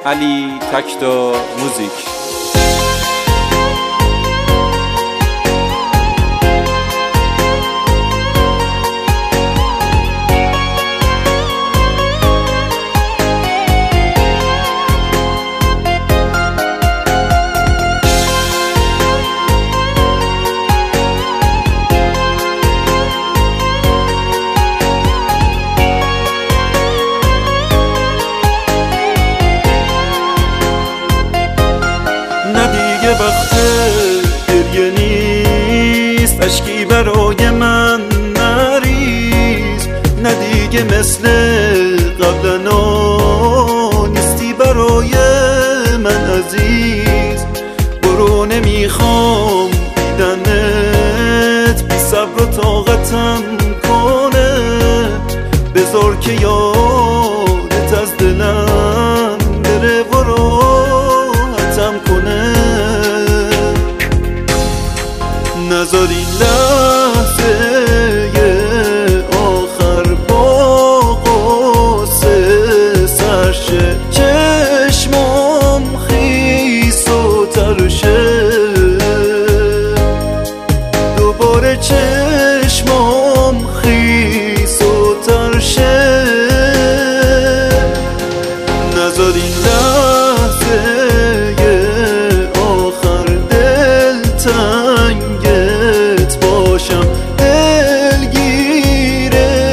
علی تکتا موزیک. وقت گریه نیست، اشکی برای من نریز. نه دیگه مثل قبلا نیستی برای من عزیز. برو نمیخوام دیدنت، بی صبر و طاقتم کنه. بذار که یادت از دلم بره و راحتم کنه. نذار این لحظه آخر با قصه سرشه. چشمام خیس و ترشه، دوباره چشمام خیس و ترشه. نذار این لحظه آخر دلتنگت باشم، دلگیر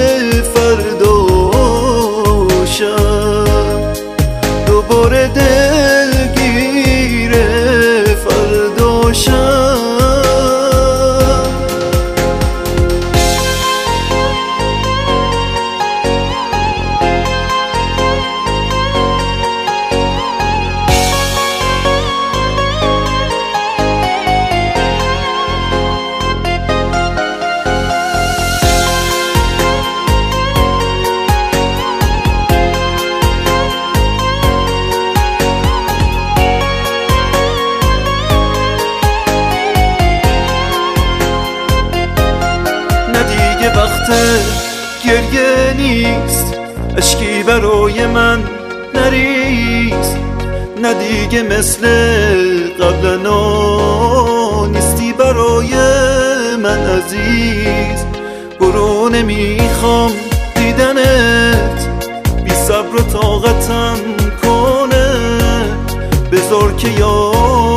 فرداشم. دوباره دلگیر فرداشم. وقت گریه نیست، اشکی برای من نریز. نه دیگه مثل قبلا نیستی برای من عزیز. برو نمیخوام دیدنت، بی صبر و طاقتم کنه. بذار که